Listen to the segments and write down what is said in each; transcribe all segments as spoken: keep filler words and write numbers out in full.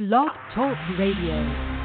Blog Talk Radio.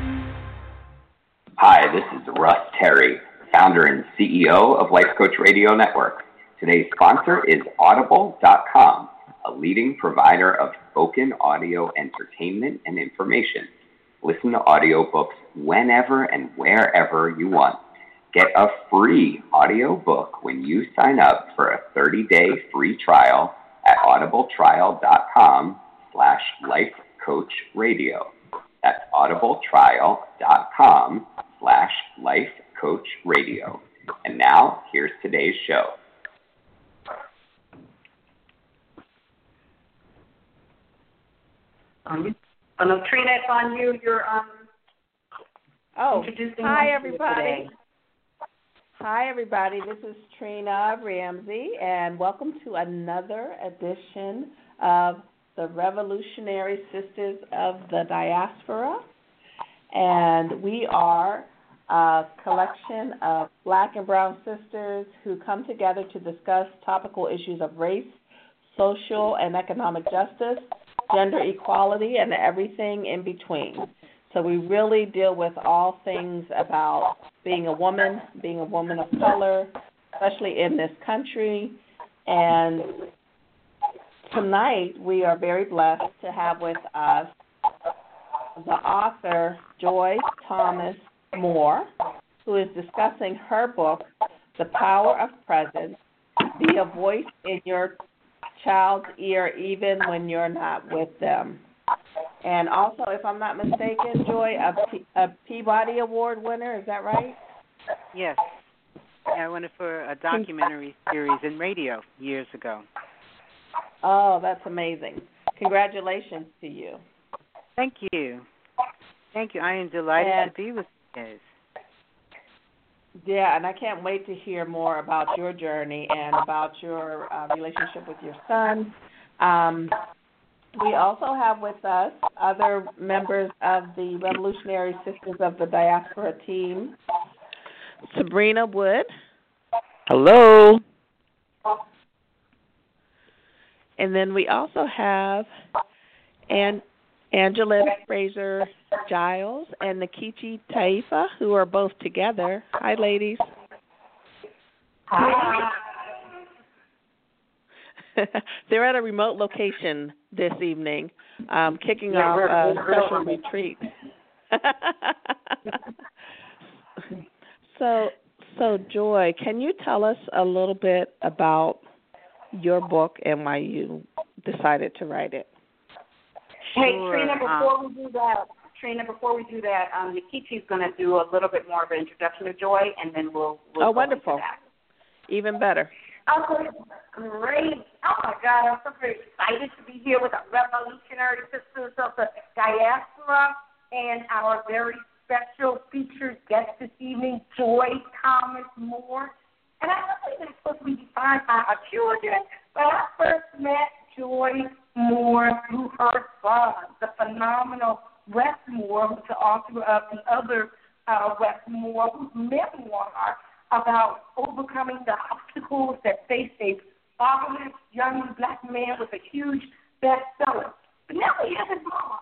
Hi, this is Russ Terry, founder and C E O of Life Coach Radio Network. Today's sponsor is Audible dot com, a leading provider of spoken audio entertainment and information. Listen to audiobooks whenever and wherever you want. Get a free audiobook when you sign up for a thirty-day free trial at audibletrial.com slash lifecoachradio. That's audibletrial.com slash lifecoachradio. And now, here's today's show. Um, I know, Trina, it's on you. You're um, oh, introducing hi, everybody. Today. Hi, everybody. This is Trina Ramsey, and welcome to another edition of the Revolutionary Sisters of the Diaspora. And we are a collection of Black and brown sisters who come together to discuss topical issues of race, social and economic justice, gender equality, and everything in between. So we really deal with all things about being a woman, being a woman of color, especially in this country. And tonight we are very blessed to have with us the author, Joy Thomas Moore, who is discussing her book, The Power of Presence, Be a Voice in Your Child's Ear Even When You're Not With Them. And also, if I'm not mistaken, Joy, a, P- a Peabody Award winner, is that right? Yes. Yeah, I won it for a documentary series in radio years ago. Oh, that's amazing. Congratulations to you. Thank you. Thank you. I am delighted and, to be with you guys. Yeah, and I can't wait to hear more about your journey and about your uh, relationship with your son. Um, we also have with us other members of the Revolutionary Sisters of the Diaspora team. Sabrina Wood. Hello. And then we also have An- Angela Fraser Giles and Nikichi Taifa, who are both together. Hi, ladies. Hi. They're at a remote location this evening, um, kicking yeah, off a special retreat. so, so Joy, can you tell us a little bit about your book and why you decided to write it? Hey, sure. Trina, before um, we do that, Trina, before we do that, um, Nikichi's going to do a little bit more of an introduction to Joy, and then we'll, we'll oh, go wonderful. into that. Even better. Okay, great. Oh, my God, I'm so very excited to be here with the Revolutionary Sisters of the Diaspora and our very special featured guest this evening, Joy Thomas Moore. And I don't think it's supposed to be defined by our children, but I first met Joy Moore through her son, the phenomenal Wes Moore, who's the author of the other uh, Wes Moore, whose memoir about overcoming the obstacles that face a fatherless young black man with a huge bestseller. But now we have his mama.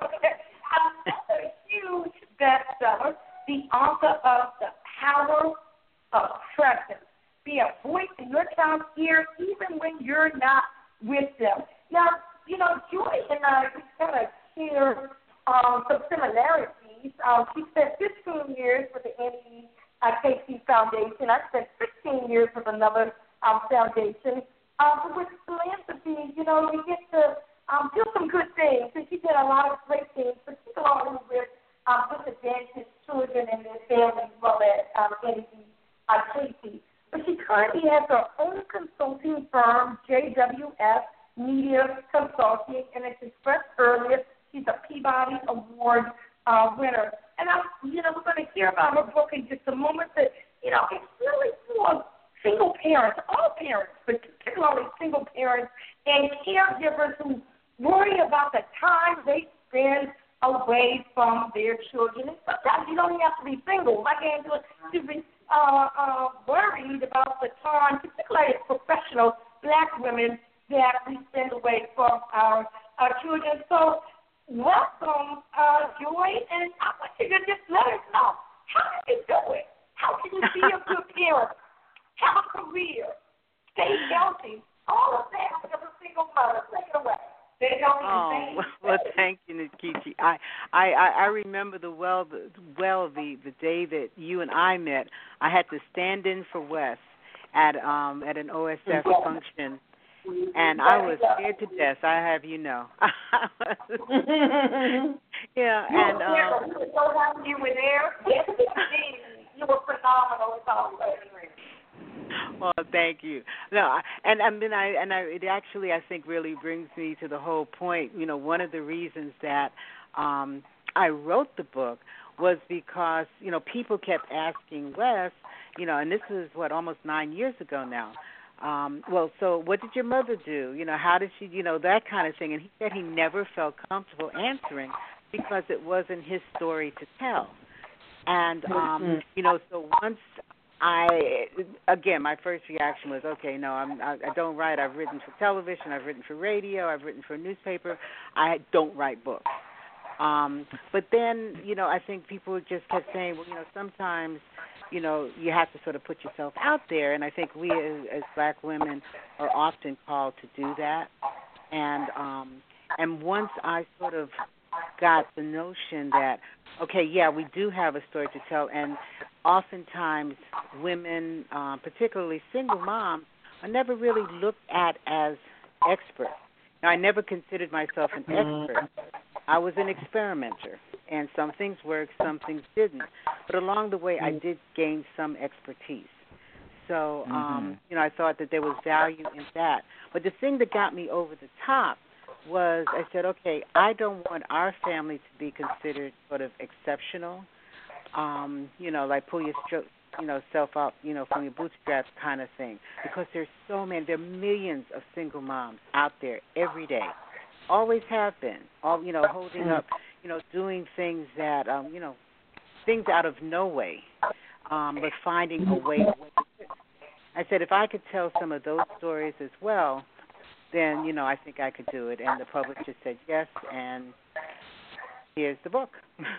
Another huge bestseller, the author of The Power of Presence. Be a voice in your child's ear even when you're not with them. Now, you know, Joy and I, we kind of share um, some similarities. Um, she spent fifteen years with the N E K C Foundation. I spent sixteen years with another um, foundation. Um, with philanthropy, you know, you get to um, do some good things. And she did a lot of great things, particularly with um, disadvantaged children and their families, well as um, N E K C. But she currently has her own consulting firm, J W F Media Consulting, and as expressed earlier, she's a Peabody Award uh, winner. And, I, you know, we're going to hear about her book in just a moment, but, you know, it's really for single parents, all parents, but particularly single parents and caregivers who worry about the time they spend away from their children. And sometimes you don't even have to be single. Like Angela, to be uh, uh, worried about the time, particularly as professional black women, that we spend away from our, our children. So welcome, right? And I want you to just let us know, how did you do it? How can you be a good parent, have a career, stay healthy, all of that as a single mother? Take it away. They don't oh, well, well, thank you, Nikichi. I, I, I remember the well, the, well the, the day that you and I met. I had to stand in for Wes at um at an O S F function, and I was scared to death. I have you know. yeah, and um, so happy you were there. Yes, you were phenomenal. It's always. Well, thank you. No, I- and I mean, I and I, it actually I think really brings me to the whole point. You know, one of the reasons that um, I wrote the book was because you know people kept asking Wes, you know, and this is what almost nine years ago now. Um, well, so what did your mother do? You know, how did she? You know, that kind of thing. And he said he never felt comfortable answering because it wasn't his story to tell. And um, you know, so once. I again, my first reaction was, okay, no, I'm, I, I don't write. I've written for television, I've written for radio, I've written for a newspaper. I don't write books. Um, but then, you know, I think people just kept saying, well, you know, sometimes, you know, you have to sort of put yourself out there, and I think we as, as black women are often called to do that. And um, and once I sort of got the notion that, okay, yeah, we do have a story to tell, and oftentimes women, uh, particularly single moms, are never really looked at as experts. Now, I never considered myself an expert. I was an experimenter, and some things worked, some things didn't. But along the way, I did gain some expertise. So, um, mm-hmm. you know, I thought that there was value in that. But the thing that got me over the top was I said, okay, I don't want our family to be considered sort of exceptional, um, you know, like pull your stro- you know, self up, you know, from your bootstraps kind of thing, because there's so many, there are millions of single moms out there every day, always have been, all, you know, holding up, you know, doing things that, um, you know, things out of no way, um, but finding a way. I said, if I could tell some of those stories as well, then, you know, I think I could do it. And the publisher said yes, and here's the book.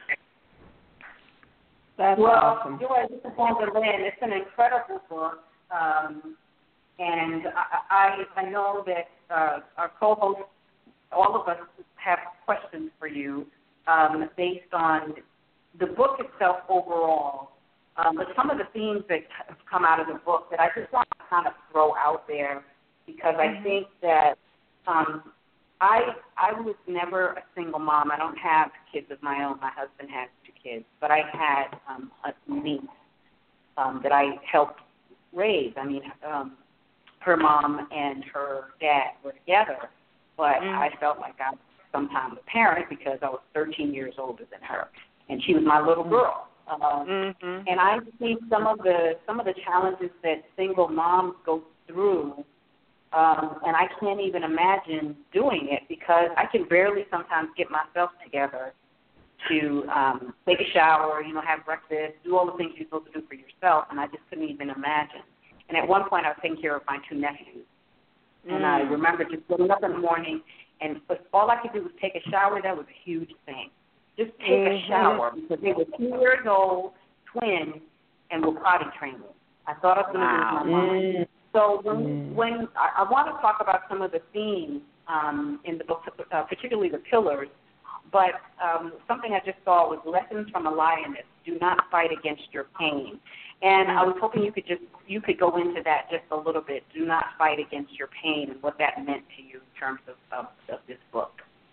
That's well, awesome. Joy, this is Wonderland. It's an incredible book. Um, and I, I, I know that uh, our co-hosts, all of us have questions for you um, based on the book itself overall. Um, but some of the themes that have come out of the book that I just want to kind of throw out there, because I think that um, I I was never a single mom. I don't have kids of my own. My husband has two kids, but I had um, a niece um, that I helped raise. I mean, um, her mom and her dad were together, but mm. I felt like I was sometimes a parent because I was thirteen years older than her, and she was my little girl. Um, mm-hmm. And I see some of the some of the challenges that single moms go through. Um, and I can't even imagine doing it because I can barely sometimes get myself together to um, take a shower, you know, have breakfast, do all the things you're supposed to do for yourself, and I just couldn't even imagine. And at one point I was taking care of my two nephews. Mm. And I remember just getting up in the morning, and all I could do was take a shower. That was a huge thing. Just take mm-hmm. a shower because they were two years old, twins, and were potty training. I thought I was going to wow. lose my mind. Mm. So when, mm. when I, I want to talk about some of the themes um, in the book, uh, particularly the pillars, but um, something I just saw was lessons from a lioness. Do not fight against your pain. And mm. I was hoping you could just you could go into that just a little bit. Do not fight against your pain and what that meant to you in terms of, of, of this book.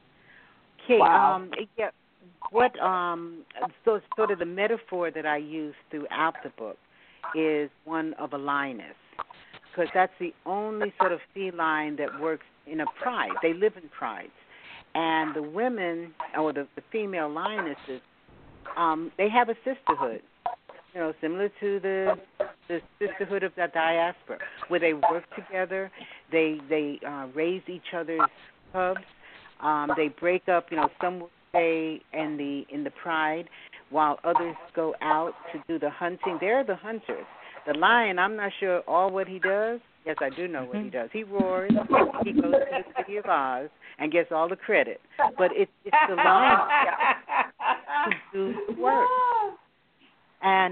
Okay. Wow. Um, yeah. What um, so sort of the metaphor that I use throughout the book is one of a lioness, because that's the only sort of feline that works in a pride. They live in prides. And the women, or the, the female lionesses, um, they have a sisterhood, you know, similar to the the sisterhood of the diaspora, where they work together, they they uh, raise each other's cubs, um, they break up, you know, some will stay in the in the pride, while others go out to do the hunting. They're the hunters. The lion, I'm not sure all what he does. Yes, I do know what he does. He roars. He goes to the city of Oz and gets all the credit. But it's, it's the lion.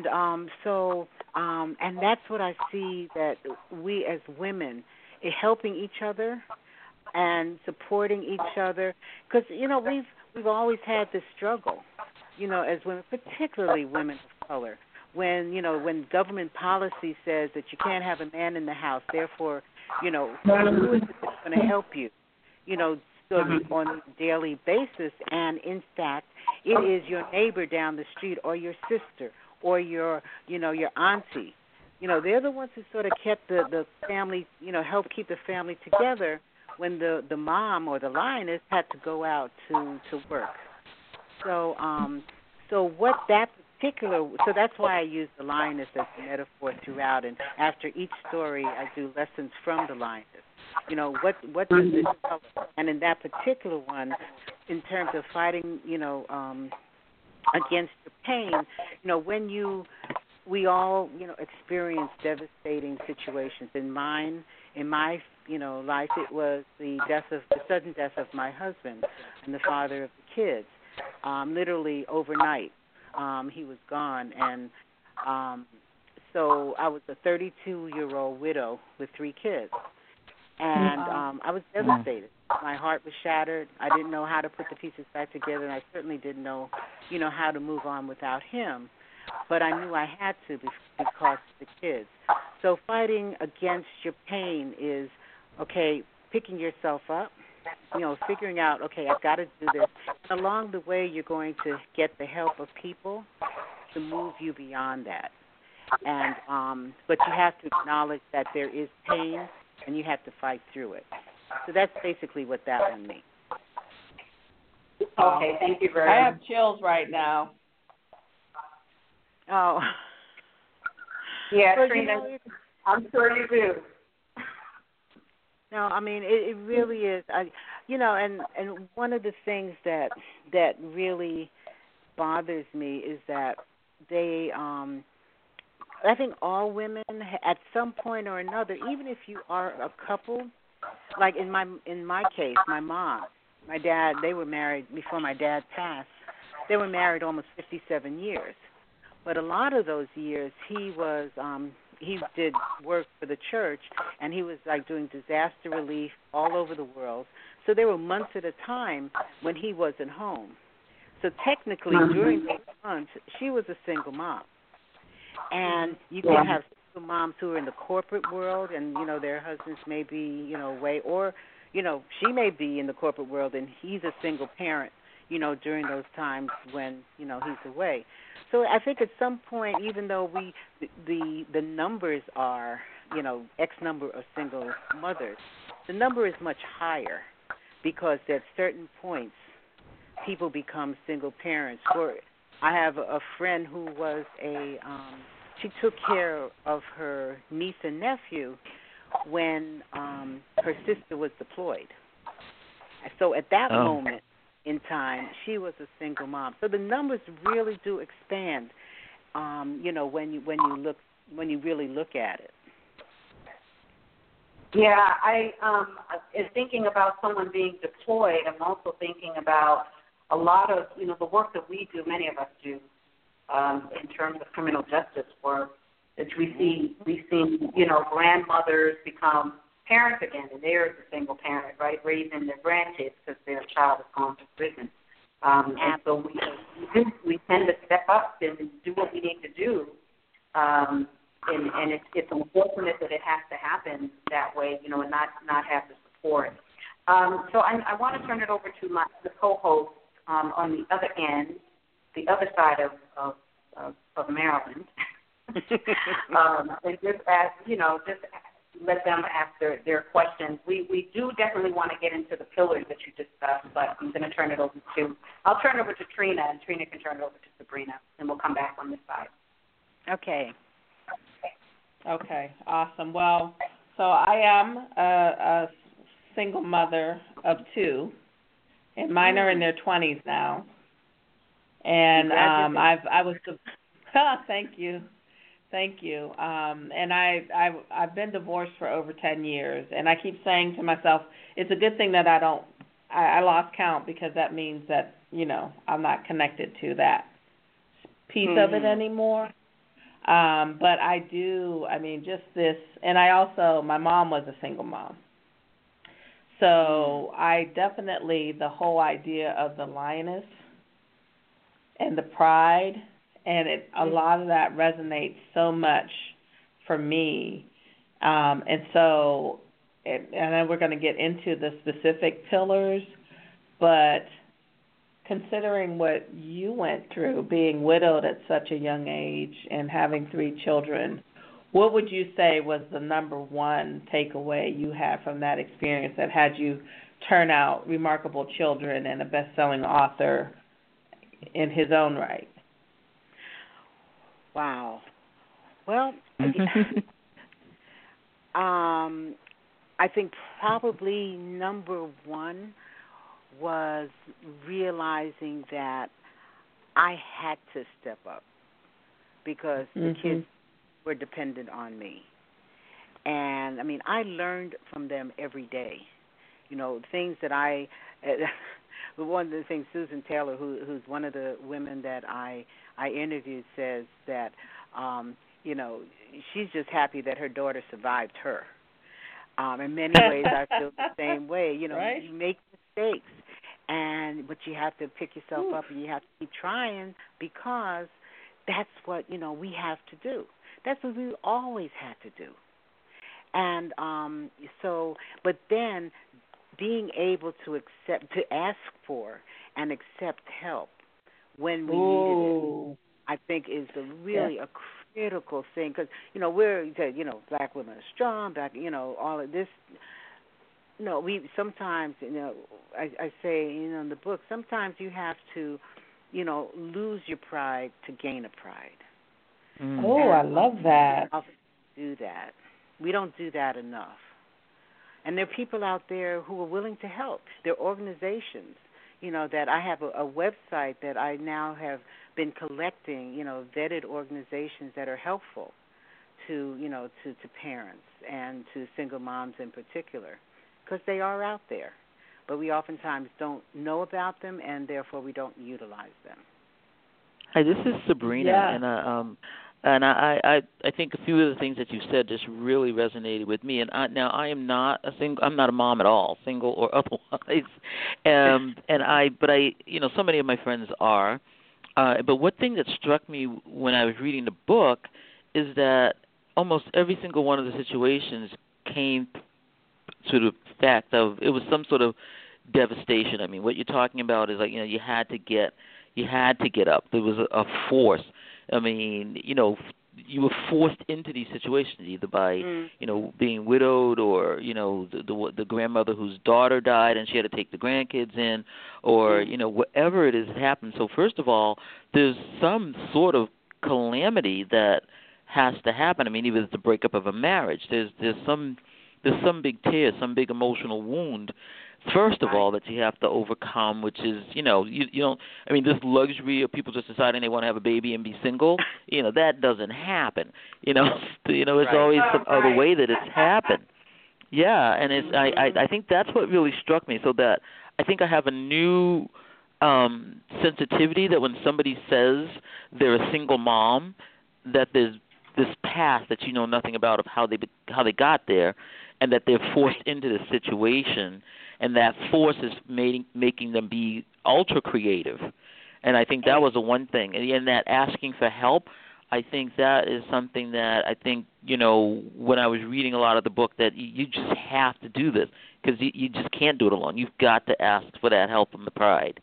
and um, so, um, and that's what I see that we as women are helping each other and supporting each other, because you know we've we've always had this struggle, you know, as women, particularly women of color. When you know when government policy says that you can't have a man in the house, therefore, you know, who is it that's going to help you, you know, so on a daily basis? And in fact, it is your neighbor down the street, or your sister, or your, you know, your auntie. You know, they're the ones who sort of kept the the family, you know, help keep the family together when the the mom or the lioness had to go out to to work. So, um, so what that particular, so that's why I use the lioness as a metaphor throughout. And after each story, I do lessons from the lioness. You know, what what does this tell us? And in that particular one, in terms of fighting, you know, um, against the pain, you know, when you, we all, you know, experience devastating situations. In mine, in my, you know, life, it was the death of the sudden death of my husband and the father of the kids, um, literally overnight. Um, he was gone, and um, so I was a thirty-two-year-old widow with three kids, and um, I was devastated. My heart was shattered. I didn't know how to put the pieces back together, and I certainly didn't know, you know, how to move on without him. But I knew I had to because of the kids. So fighting against your pain is, okay, picking yourself up, you know, figuring out, okay, I've got to do this. And along the way, you're going to get the help of people to move you beyond that. And um, but you have to acknowledge that there is pain, and you have to fight through it. So that's basically what that one means. Okay, thank you very much. I have chills right now. Oh. Yeah, But, Trina, you know, I'm sure you do. No, I mean it, it really is. I, you know, and and one of the things that that really bothers me is that they, um, I think all women at some point or another, even if you are a couple, like in my in my case, my mom, my dad, they were married before my dad passed. They were married almost fifty-seven years, but a lot of those years he was. Um, He did work for the church, and he was like doing disaster relief all over the world. So there were months at a time when he wasn't home. So technically, during those months, she was a single mom. And you can have single moms who are in the corporate world, and you know their husbands may be you know away, or you know she may be in the corporate world, and he's a single parent. You know during those times when you know he's away. So I think at some point, even though we the the numbers are, you know, X number of single mothers, the number is much higher because at certain points, people become single parents. For I have a friend who was a um, she took care of her niece and nephew when um, her sister was deployed. So at that oh. moment in time, she was a single mom. So the numbers really do expand, um, you know, when you when you look when you really look at it. Yeah, I um, in thinking about someone being deployed, I'm also thinking about a lot of you know the work that we do, many of us do, um, in terms of criminal justice work. That we see we see you know grandmothers become parents again, and they're the single parent, right, raising their grandkids because their child has gone to prison. Um, and so we, we we tend to step up and do what we need to do. Um, and and it's, it's unfortunate that it has to happen that way, you know, and not, not have the support. Um, so I, I want to turn it over to my the co-host um, on the other end, the other side of of, of, of Maryland, um, and just ask, you know, just let them ask their, their questions. We we do definitely want to get into the pillars that you discussed, but I'm going to turn it over to, I'll turn it over to Trina, and Trina can turn it over to Sabrina, and we'll come back on this side. Okay. Okay, awesome. Well, so I am a, a single mother of two, and mine are in their twenties now. And um, I've I was the thank you, thank you. Um, and I I've, I've been divorced for over ten years, and I keep saying to myself, it's a good thing that I don't I, I lost count, because that means that you know I'm not connected to that piece mm-hmm. of it anymore. Um, but I do, I mean, just this, and I also, my mom was a single mom. So I definitely, the whole idea of the lioness and the pride, and it, a lot of that resonates so much for me. Um, and so, it, and then we're going to get into the specific pillars, but considering what you went through, being widowed at such a young age and having three children, what would you say was the number one takeaway you had from that experience that had you turn out remarkable children and a best-selling author in his own right? Wow. Well, um, I think probably number one was realizing that I had to step up because mm-hmm. the kids were dependent on me. And, I mean, I learned from them every day. You know, things that I, one of the things Susan Taylor, who, who's one of the women that I, I interviewed, says that, um, you know, she's just happy that her daughter survived her. Um, in many ways, I feel the same way. You know, right? You make mistakes, and but you have to pick yourself Ooh. up and you have to keep trying because that's what, you know, we have to do. That's what we always had to do. And um, so, but then being able to accept, to ask for and accept help when we Ooh. needed it, I think is a really yeah. a critical thing. Because, you know, we're, you know, black women are strong, black, you know, all of this. No, we sometimes, you know, I, I say, you know, in the book, sometimes you have to, you know, lose your pride to gain a pride. Mm. Oh, I love that. Do that. We don't do that enough. And there are people out there who are willing to help. There are organizations, you know, that I have a, a website that I now have been collecting, you know, vetted organizations that are helpful to, you know, to, to parents and to single moms in particular, because they are out there. But we oftentimes don't know about them, and therefore we don't utilize them. Hi, this is Sabrina, yeah. and uh, um, and I, I I think a few of the things that you said just really resonated with me. And I, now I am not a single, I'm not a mom at all, single or otherwise. Um, and I, but I, you know, so many of my friends are. Uh, but one thing that struck me when I was reading the book is that almost every single one of the situations came to the fact of it was some sort of devastation. I mean, what you're talking about is like, you know, you had to get. You had to get up. There was a, a force. I mean, you know, you were forced into these situations either by, mm. you know, being widowed or, you know, the, the the grandmother whose daughter died and she had to take the grandkids in, or, mm. you know, whatever it is that happened. So first of all, there's some sort of calamity that has to happen. I mean, even the breakup of a marriage, there's there's some there's some big tear, some big emotional wound. First of all, that you have to overcome, which is, you know, you, you don't, I mean, this luxury of people just deciding they want to have a baby and be single, you know, that doesn't happen. You know, you know, it's right. always some other way that it's happened. Yeah, and it's, I, I, I think that's what really struck me, so that I think I have a new um, sensitivity that when somebody says they're a single mom, that there's this path that you know nothing about of how they how they got there, and that they're forced into this situation. And that force is making making them be ultra creative, and I think that was the one thing. And in that asking for help, I think that is something that I think, you know, when I was reading a lot of the book, that you just have to do this because you, you just can't do it alone. You've got to ask for that help from the pride.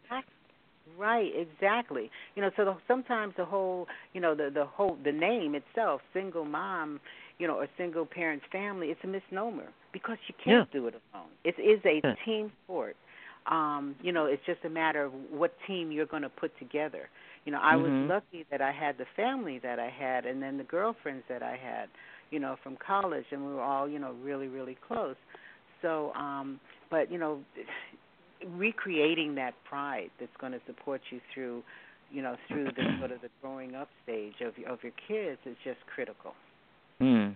Right, exactly. You know, so the, sometimes the whole, you know, the the whole the name itself, single mom, you know, or single parents family, it's a misnomer because you can't yeah. do it alone. It is a yeah. team sport. Um, you know, it's just a matter of what team you're going to put together. You know, I mm-hmm. was lucky that I had the family that I had, and then the girlfriends that I had, you know, from college, and we were all, you know, really, really close. So, um, but you know, recreating that pride that's going to support you through, you know, through the sort of the growing up stage of of your kids is just critical. Mm.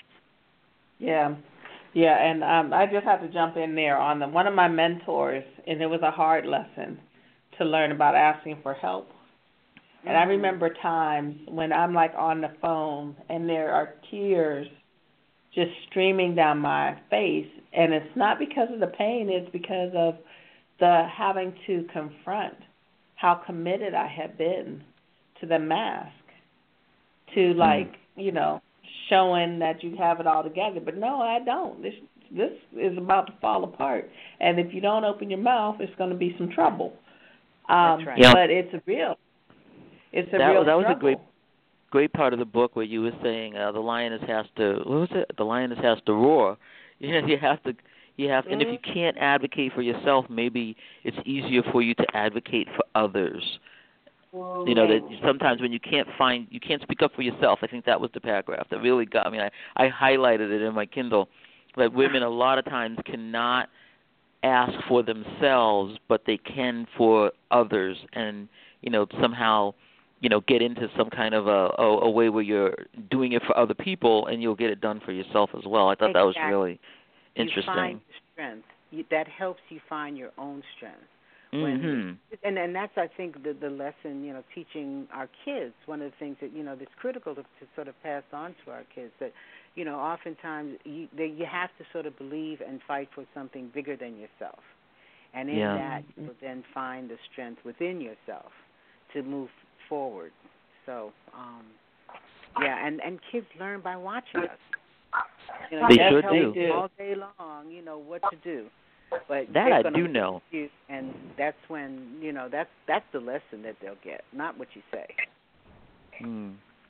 Yeah, yeah, and um, I just have to jump in there on the one of my mentors, and it was a hard lesson to learn about asking for help. And I remember times when I'm like on the phone and there are tears just streaming down my face, and it's not because of the pain, it's because of the having to confront how committed I had been to the mask, to like, you know, showing that you have it all together. But no, I don't. This this is about to fall apart, and if you don't open your mouth, it's going to be some trouble. Um, That's right. Yeah. But it's a real, it's a That, real that was struggle. a great great part of the book where you were saying uh, the lioness has to what was it? The lioness has to roar. You know, you have to you have, and if you can't advocate for yourself, maybe it's easier for you to advocate for others. You know, that sometimes when you can't find, you can't speak up for yourself. I think that was the paragraph that really got me. I, I highlighted it in my Kindle. That women a lot of times cannot ask for themselves, but they can for others, and you know somehow, you know, get into some kind of a, a, a way where you're doing it for other people, and you'll get it done for yourself as well. I thought Exactly. that was really interesting. You find strength. You, that helps you find your own strength. When, mm-hmm. and and that's I think the the lesson, you know, teaching our kids. One of the things that you know that's critical to, to sort of pass on to our kids, that you know oftentimes you they, you have to sort of believe and fight for something bigger than yourself, and in Yeah. that you will then find the strength within yourself to move forward. So um, yeah, and and kids learn by watching us. You know, They you sure tell do. them all day long, you know what to do. But That they're I gonna do know. You, and that's when you know that's that's the lesson that they'll get, not what you say. Mm.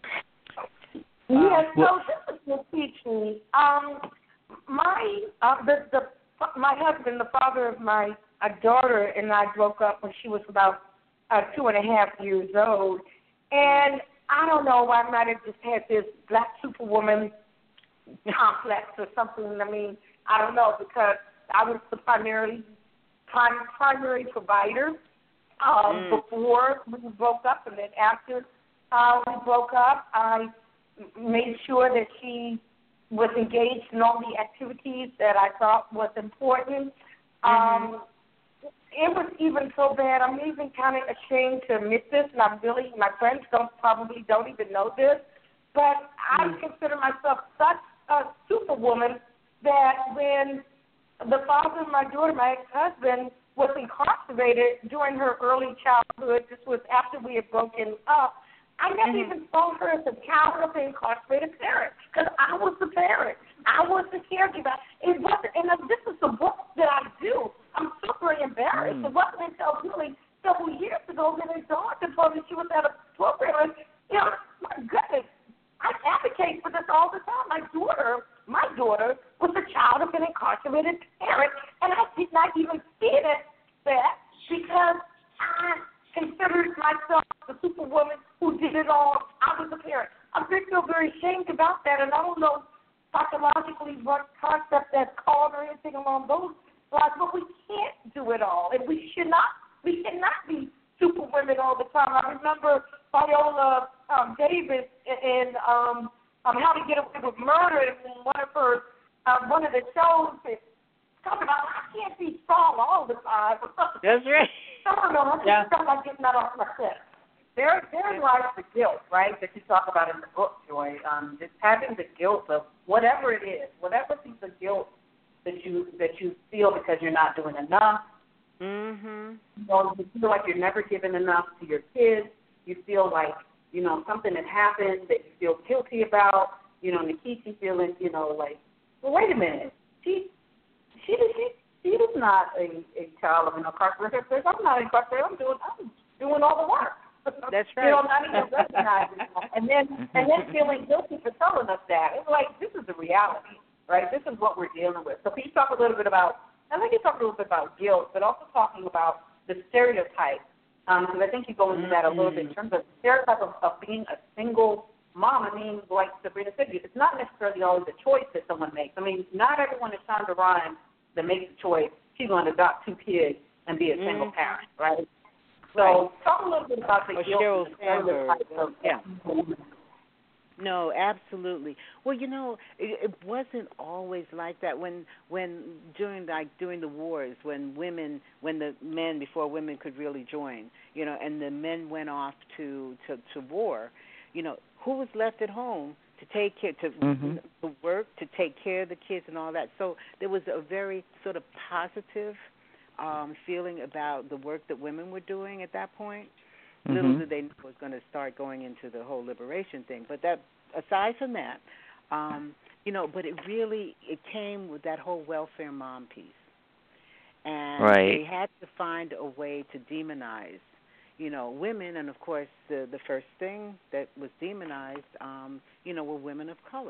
Yeah, so Well- this is what teach me. Um, my uh, the the my husband, the father of my uh, daughter, and I broke up when she was about uh, two and a half years old, and I don't know, I might have just had this black superwoman complex or something. I mean, I don't know, because I was the primarily prim- primary provider um, Mm. before we broke up, and then after uh, we broke up, I made sure that she was engaged in all the activities that I thought was important. Mm-hmm. Um, it was even so bad, I'm even kind of ashamed to admit this, and I'm really, my friends don't probably don't even know this, but I Mm. consider myself such a superwoman that when the father of my daughter, my ex-husband, was incarcerated during her early childhood, this was after we had broken up, I never Mm-hmm. even saw her as a child of an incarcerated parent, because I was the parent. I was the caregiver. It wasn't, and this is the work that I do. I'm super embarrassed. Mm. It wasn't until really several years ago that it dawned upon me she was at a program. You know, my goodness, I advocate for this all the time. My daughter, my daughter was a child of an incarcerated parent, and I did not even see it as that because I considered myself the superwoman who did it all. I was a parent. I feel very ashamed about that, and I don't know psychologically what concept that's called or anything along those lines, but we can't do it all, and we should not. We cannot be superwomen all the time. I remember Viola um, Davis in um, um, How to Get Away with Murder, in one of her um, one of the shows that talking about I can't be strong all the time. That's right. I don't know. I just Yeah. felt like getting that off my chest. There, therein lies the guilt, right, that you talk about in the book, Joy. Um, just having the guilt of whatever it is, whatever piece of guilt that you that you feel because you're not doing enough. Mhm. You know, you feel like you're never giving enough to your kids. You feel like, you know, something that happened that you feel guilty about. You know, Nikiti feeling, you know, like, well, wait a minute, she, she, she, she is not a, a child of an incarcerated person. I'm not incarcerated. I'm doing, I'm doing all the work. That's You know, right. not even recognizing that. And then, and then feeling guilty for telling us that. It's like, this is the reality, right? This is what we're dealing with. So can you talk a little bit about, I think you talk a little bit about guilt, but also talking about the stereotype, because um, I think you go into that a little bit in terms of the stereotype of, of being a single mom. I mean, like Sabrina said, it's not necessarily always a choice that someone makes. I mean, not everyone is Shonda Rhimes that makes the choice she's going to adopt two kids and be a single Mm. parent, right? So Right. talk a little bit about the Or guilt Sheryl and the Sandberg. stereotypes of Yeah. No, absolutely. Well, you know, it, it wasn't always like that. When, when during like during the wars, when women, when the men before women could really join, you know, and the men went off to to, to war, you know, who was left at home to take care, to, mm-hmm. to work, to take care of the kids and all that. So there was a very sort of positive um, feeling about the work that women were doing at that point. Little mm-hmm. did they know it was going to start going into the whole liberation thing. But that, aside from that, um, you know, but it really, it came with that whole welfare mom piece. And right. they had to find a way to demonize, you know, women. And, of course, the, the first thing that was demonized, um, you know, were women of color.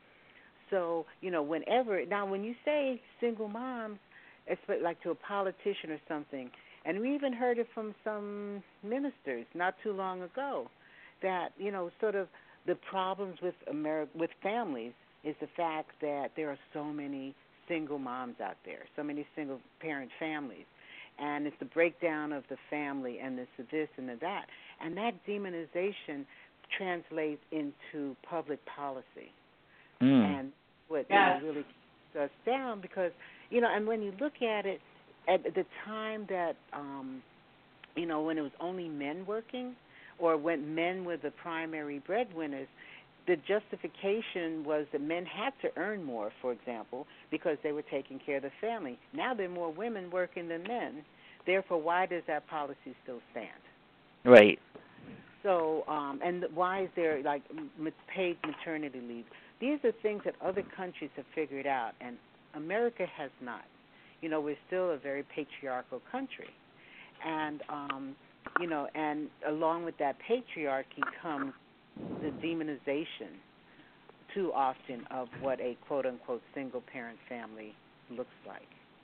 So, you know, whenever, now when you say single moms, it's like to a politician or something, and we even heard it from some ministers not too long ago, that, you know, sort of the problems with Ameri- with families is the fact that there are so many single moms out there, so many single parent families. And it's the breakdown of the family and this, this, and the that. And that demonization translates into public policy. Mm. And what yes. you know, really keeps us down because, you know, and when you look at it, at the time that, um, you know, when it was only men working or when men were the primary breadwinners, the justification was that men had to earn more, for example, because they were taking care of the family. Now there are more women working than men. Therefore, why does that policy still stand? Right. So, um, and why is there, like, paid maternity leave? These are things that other countries have figured out, and America has not. You know, we're still a very patriarchal country. And, um, you know, and along with that patriarchy comes the demonization too often of what a quote-unquote single-parent family looks like.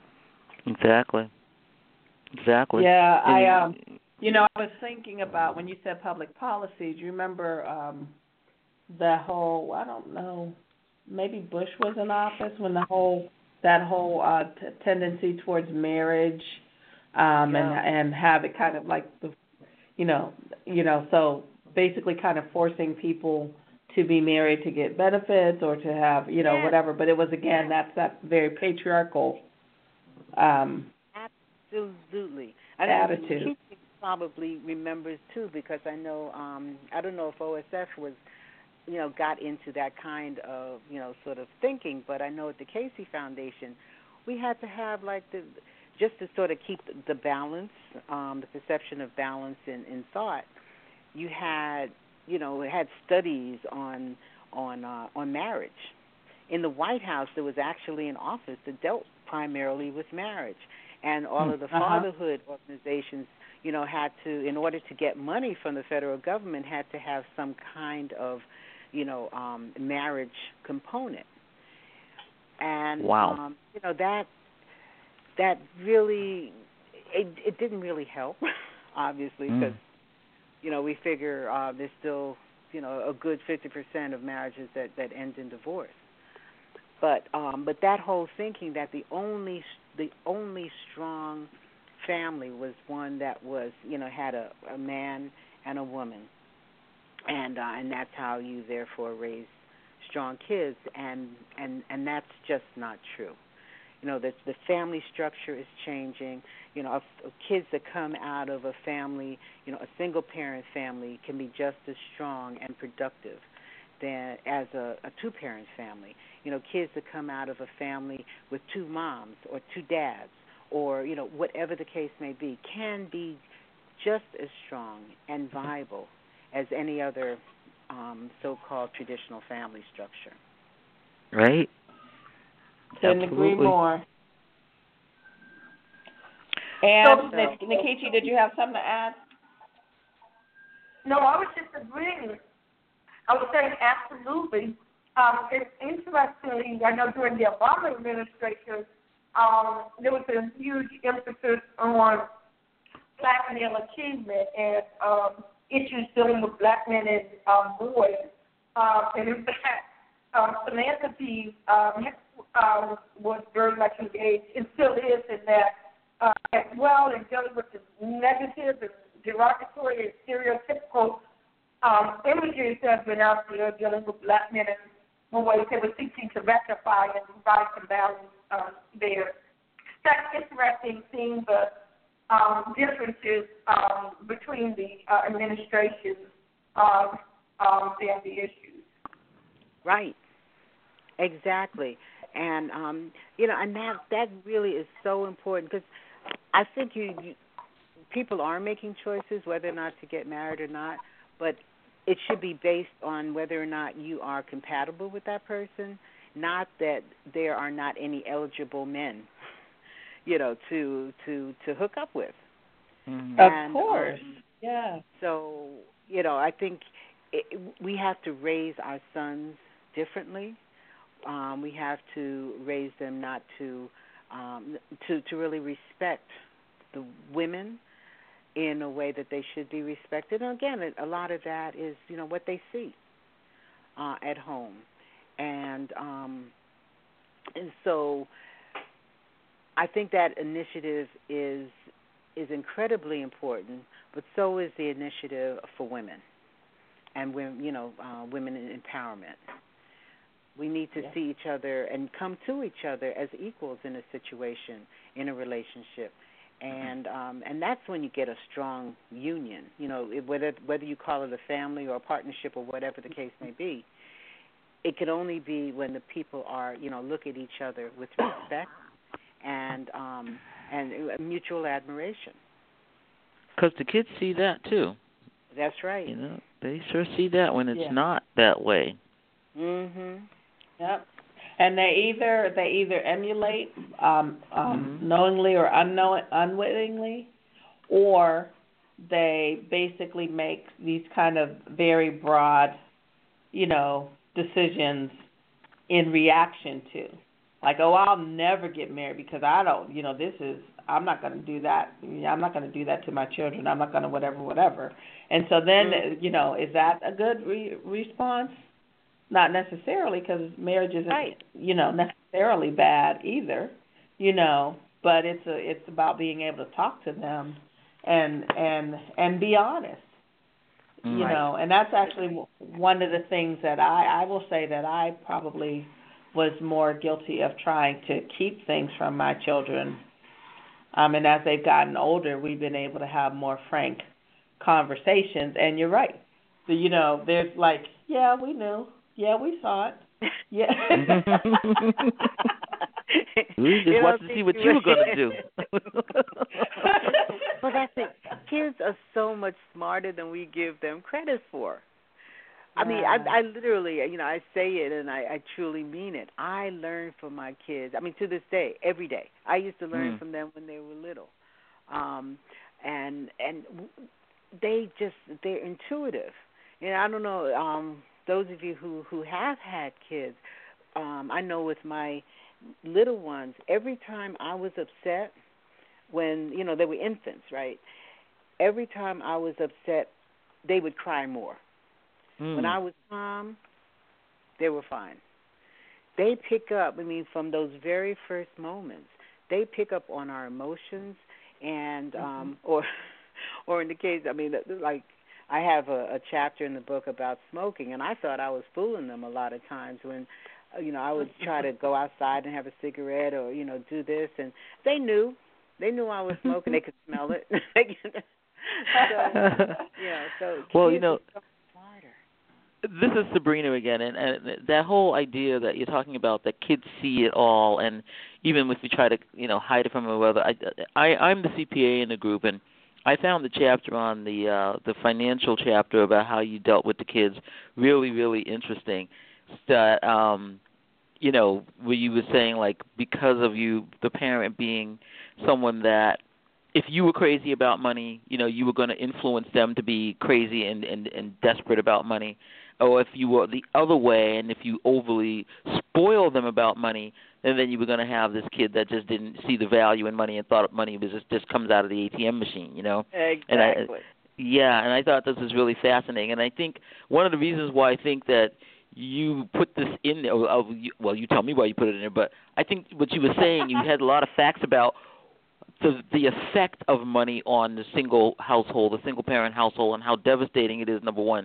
Exactly. Exactly. Yeah, I, um, you know, I was thinking about when you said public policy, do you remember um, the whole, I don't know, maybe Bush was in office when the whole, that whole uh, t- tendency towards marriage um, Yeah. and and have it kind of like, the, you know, you know, so basically kind of forcing people to be married to get benefits or to have, you know, Yes. whatever. But it was, again, that's that very patriarchal um, Absolutely. And attitude. Keith probably remembers, too, because I know, um, I don't know if O S F was, you know, got into that kind of, you know, sort of thinking, but I know at the Casey Foundation, we had to have, like, the, just to sort of keep the balance, um, the perception of balance in, in thought, you had, you know, it had studies on on uh, on marriage. In the White House, there was actually an office that dealt primarily with marriage, and all of the uh-huh. fatherhood organizations, you know, had to, in order to get money from the federal government, had to have some kind of, you know, um, marriage component. And wow. um, you know, that that really, it, it didn't really help, obviously, because. Mm. You know, we figure uh, there's still, you know, a good fifty percent of marriages that, that end in divorce. But um, but that whole thinking that the only the only strong family was one that was, you know, had a, a man and a woman, and uh, and that's how you therefore raise strong kids, and and, and that's just not true. You know, the the family structure is changing. You know, a, a kids that come out of a family, you know, a single-parent family can be just as strong and productive than as a, a two-parent family. You know, kids that come out of a family with two moms or two dads or, you know, whatever the case may be, can be just as strong and viable as any other um, so-called traditional family structure. Right. Couldn't agree more. And so, Nikichi, did you have something to add? No, I was just agreeing. I was saying absolutely. Um, it's interestingly, I know during the Obama administration, um, there was a huge emphasis on black male achievement and um, issues dealing with black men and um, boys. Um, and in fact, um, philanthropy um, uh, was very much engaged, and still is in that uh, as well, and dealing with the negative and derogatory and stereotypical uh, um, images that have been out there dealing with black men and ways they were seeking to rectify and provide some balance uh, there. That's interesting seeing the um, differences um, between the uh, administrations um, um, and the issues. Right. Exactly. And, um, you know, and that, that really is so important because I think you, you people are making choices whether or not to get married or not, but it should be based on whether or not you are compatible with that person, not that there are not any eligible men, you know, to to, to hook up with. Mm-hmm. And, of course, um, yeah. So, you know, I think it, we have to raise our sons differently. Um, we have to raise them not to, um, to to really respect the women in a way that they should be respected. And again, a lot of that is, you know, what they see uh, at home, and um, and so I think that initiative is is incredibly important. But so is the initiative for women and women, you know, uh, women in empowerment. We need to yeah. see each other and come to each other as equals in a situation, in a relationship. And um, and that's when you get a strong union, you know, whether whether you call it a family or a partnership or whatever the case may be. It can only be when the people are, you know, look at each other with respect and um, and mutual admiration. Because the kids see that too. That's right. You know, they sure see that when it's yeah. not that way. Mhm. Yep. And they either they either emulate um, um, mm-hmm. knowingly or unknow- unwittingly, or they basically make these kind of very broad, you know, decisions in reaction to, like, oh, I'll never get married because I don't, you know, this is I'm not going to do that. I'm not going to do that to my children. I'm not going to whatever, whatever. And so then, mm-hmm. you know, is that a good re- response? Not necessarily, because marriage isn't, right. you know, necessarily bad either, you know. But it's a, it's about being able to talk to them, and and and be honest, mm. you right. know. And that's actually one of the things that I, I will say that I probably was more guilty of trying to keep things from my children. Um, and as they've gotten older, we've been able to have more frank conversations. And you're right, so, you know, there's like, yeah, we knew. Yeah, we saw it. Yeah. We just wanted to see what you were going to do. Well, that's it. Kids are so much smarter than we give them credit for. I mean, I, I literally, you know, I say it and I, I truly mean it. I learn from my kids. I mean, to this day, every day. I used to learn mm. from them when they were little, um, and and they just they're intuitive. And I don't know. Um, Those of you who, who have had kids, um, I know with my little ones, every time I was upset when, you know, they were infants, right? Every time I was upset, they would cry more. Mm. When I was calm, they were fine. They pick up, I mean, from those very first moments, they pick up on our emotions and, um, mm-hmm. or, or in the case, I mean, like, I have a, a chapter in the book about smoking, and I thought I was fooling them a lot of times when, you know, I would try to go outside and have a cigarette or, you know, do this, and they knew. They knew I was smoking. They could smell it. so, yeah, so well, you know, this is Sabrina again, and, and that whole idea that you're talking about, that kids see it all, and even if we try to, you know, hide it from them, whether I, I, I'm the C P A in the group, and I found the chapter on the uh, the financial chapter about how you dealt with the kids really, really interesting. That um, you know, where you were saying, like, because of you, the parent being someone that, if you were crazy about money, you know, you were going to influence them to be crazy and, and, and desperate about money. Or if you were the other way, and if you overly spoil them about money, and then you were going to have this kid that just didn't see the value in money and thought money was just, just comes out of the A T M machine, you know? Exactly. And I, yeah, and I thought this was really fascinating. And I think one of the reasons why I think that you put this in there, well, you tell me why you put it in there, but I think what you were saying, you had a lot of facts about the the effect of money on the single household, the single-parent household, and how devastating it is, number one,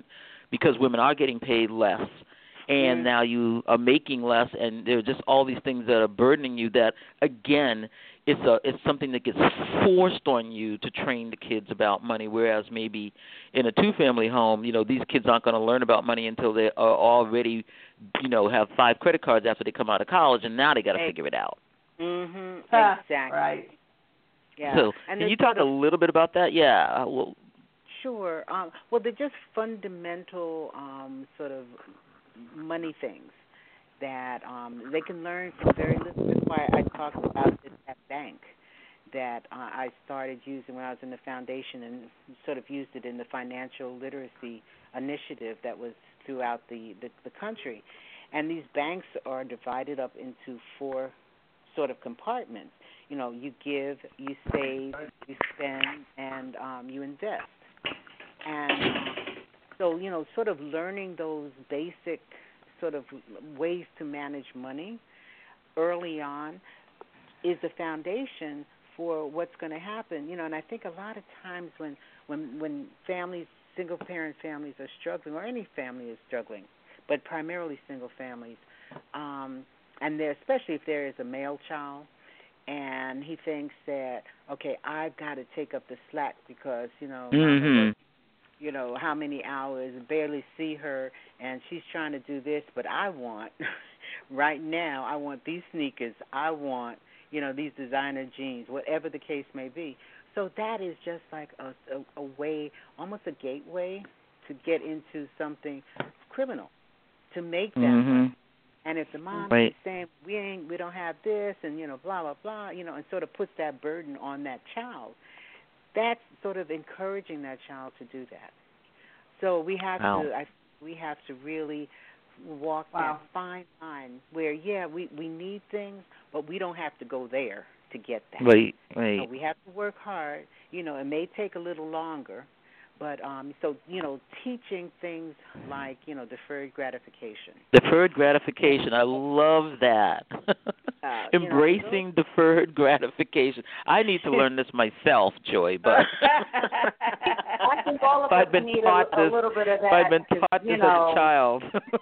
because women are getting paid less. And mm. now you are making less, and there are just all these things that are burdening you that, again, it's a it's something that gets forced on you to train the kids about money, whereas maybe in a two-family home, you know, these kids aren't going to learn about money until they are already, you know, have five credit cards after they come out of college, and now they got to hey. figure it out. Mm-hmm. Exactly. Right. Yeah. So and can you talk sort of, a little bit about that? Yeah. Well, sure. Um, well, they're just fundamental um, sort of money things that um, they can learn from very little. That's why I talked about this at bank that uh, I started using when I was in the foundation and sort of used it in the financial literacy initiative that was throughout the, the, the country. And these banks are divided up into four sort of compartments. You know, you give, you save, you spend, and um, you invest. And uh, so, you know, sort of learning those basic sort of ways to manage money early on is the foundation for what's going to happen. You know, and I think a lot of times when, when, when families, single-parent families are struggling, or any family is struggling, but primarily single families, um, and there, especially if there is a male child, and he thinks that, okay, I've got to take up the slack because, you know, mm-hmm. you know, how many hours, barely see her, and she's trying to do this, but I want, right now, I want these sneakers, I want, you know, these designer jeans, whatever the case may be. So that is just like a, a, a way, almost a gateway to get into something criminal, to make that mm-hmm. money. And if the mom right. is saying, we ain't, we don't have this, and, you know, blah, blah, blah, you know, and sort of puts that burden on that child, that's sort of encouraging that child to do that. So we have wow. to I, we have to really walk wow. that fine line where, yeah, we, we need things, but we don't have to go there to get that. Right, right. So we have to work hard. You know, it may take a little longer, but um, so, you know, teaching things like, you know, deferred gratification. Deferred gratification. I love that. Uh, Embracing you know, deferred gratification. I need to learn this myself, Joy, but I think all of us been need taught a, this, a little bit of that. I've been taught this know. as a child.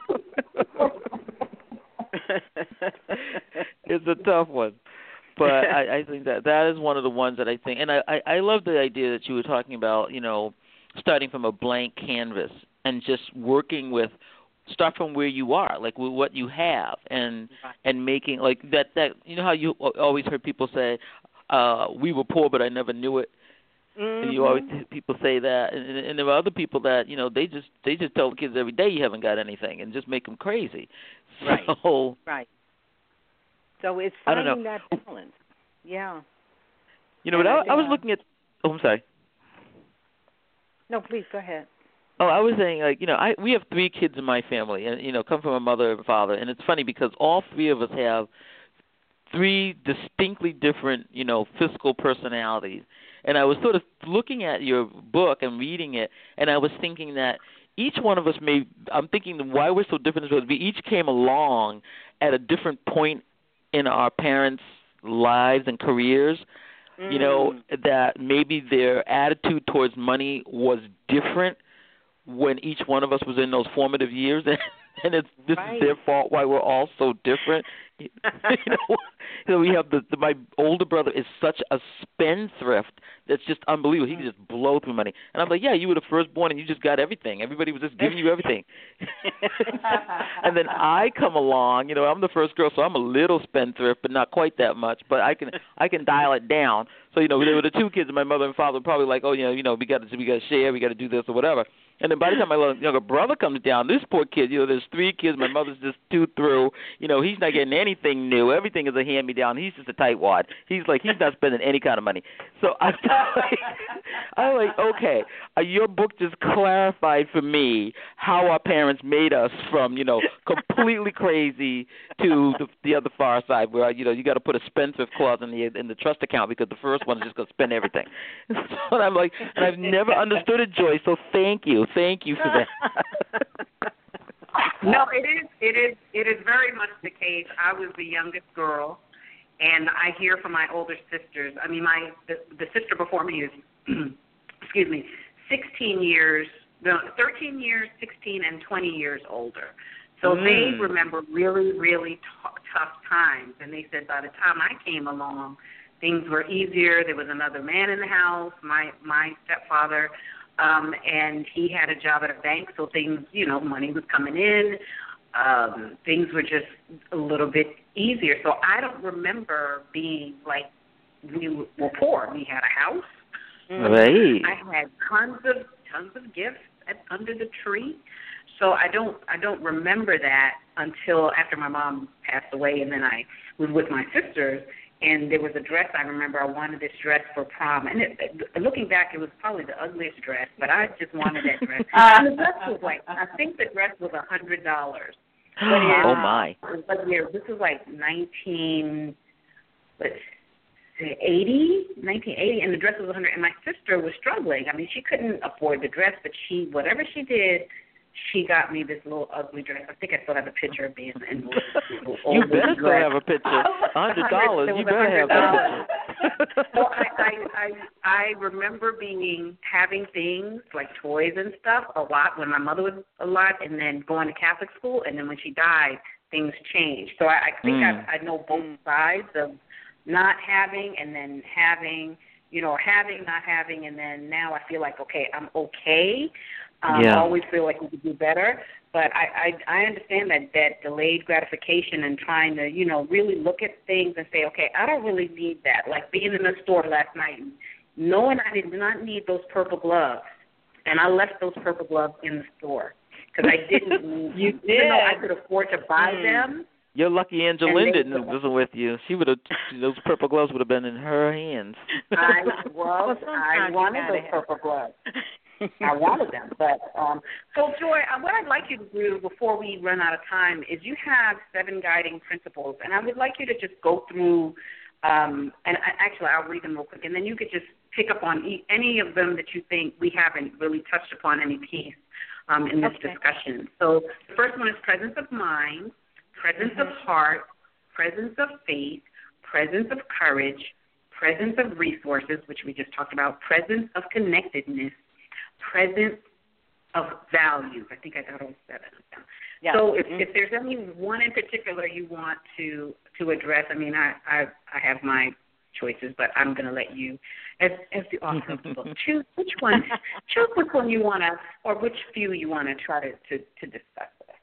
It's a tough one. But I, I think that that is one of the ones that I think, and I, I, I love the idea that you were talking about, you know, starting from a blank canvas and just working with, start from where you are, like with what you have, and and making, like that, that you know how you always heard people say, uh, we were poor but I never knew it. Mm-hmm. And you always hear people say that, and, and there are other people that, you know, they just they just tell the kids every day you haven't got anything and just make them crazy. Right, so, right. So it's finding finding that balance. Yeah. You know, but I, I was looking at, oh, I'm sorry. No, please, go ahead. Oh, I was saying, like, you know, I we have three kids in my family, and, you know, come from a mother and father, and it's funny because all three of us have three distinctly different, you know, fiscal personalities. And I was sort of looking at your book and reading it, and I was thinking that each one of us may, I'm thinking why we're so different is because we each came along at a different point in our parents' lives and careers, mm. you know, that maybe their attitude towards money was different when each one of us was in those formative years, and, and it's this right. is their fault why we're all so different. you know, so we have the, the my older brother is such a spendthrift that's just unbelievable. He can just blow through money, and I'm like, yeah, you were the firstborn, and you just got everything. Everybody was just giving you everything. And then I come along, you know, I'm the first girl, so I'm a little spendthrift, but not quite that much. But I can I can dial it down. So you know, there were the two kids, and my mother and father were probably like, oh, you know, you know, we got to we got to share, we got to do this or whatever. And then by the time my little younger brother comes down, this poor kid, you know, there's three kids. My mother's just two through. You know, he's not getting anything new. Everything is a hand-me-down. He's just a tightwad. He's like, he's not spending any kind of money. So I'm like, I'm like, okay, uh, your book just clarified for me how our parents made us from, you know, completely crazy to the, the other far side where, you know, you got to put a spendthrift clause in the in the trust account because the first one is just going to spend everything. So I'm like, and I've never understood it, Joy, so thank you. Thank you for that. No, it is. It is. It is very much the case. I was the youngest girl, and I hear from my older sisters. I mean, my the, the sister before me is, excuse me, sixteen years no, thirteen years, sixteen, and twenty years older. So Mm. they remember really, really t- tough times. And they said by the time I came along, things were easier. There was another man in the house, my my stepfather, um, and he had a job at a bank, so things, you know, money was coming in. Um, things were just a little bit easier. So I don't remember being like we were poor. We had a house. Right. I had tons of tons of gifts at, under the tree. So I don't I don't remember that until after my mom passed away, and then I was with my sisters. And there was a dress I remember. I wanted this dress for prom, and it, it, looking back, it was probably the ugliest dress, but I just wanted that dress. And the dress was like, I think the dress was a hundred dollars. Oh my! But yeah, this was like nineteen, let's say eighty, nineteen eighty, and the dress was a hundred. And my sister was struggling. I mean, she couldn't afford the dress, but she, whatever she did, she got me this little ugly dress. I think I still have a picture of being in this little You old better still dress. have a picture. A hundred dollars. It You was better have that picture. so I, I, I, I remember being having things like toys and stuff a lot when my mother was alive, and then going to Catholic school, and then when she died, things changed. So I, I think Mm. I, I know both sides of not having and then having, you know, having, not having, and then now I feel like, okay, I'm okay. Um, Yeah. I always feel like we could do better, but I, I, I understand that, that delayed gratification and trying to, you know, really look at things and say, okay, I don't really need that. Like being in the store last night, knowing I did not need those purple gloves, and I left those purple gloves in the store because I didn't need You them. did. Even though I could afford to buy Mm. them. You're lucky Angel And Lynn they- didn't wasn't with you. She would have those purple gloves would have been in her hands. I was, Well, I sometimes you wanted gotta those have- purple gloves. I wanted them, but um, so Joy, uh, what I'd like you to do before we run out of time is you have seven guiding principles, and I would like you to just go through. Um, and I, actually, I'll read them real quick, and then you could just pick up on e- any of them that you think we haven't really touched upon any piece um, in this Okay. discussion. So the first one is presence of mind, presence of heart, presence of faith, presence of courage, presence of resources, which we just talked about, presence of connectedness, presence of values. I think I got all seven of them. Yeah. So if, Mm. if there's any one in particular you want to to address, I mean, I I, I have my choices, but I'm going to let you, as as the author of the book, choose which one choose which one you want to, or which few you want to try to, to, to discuss today.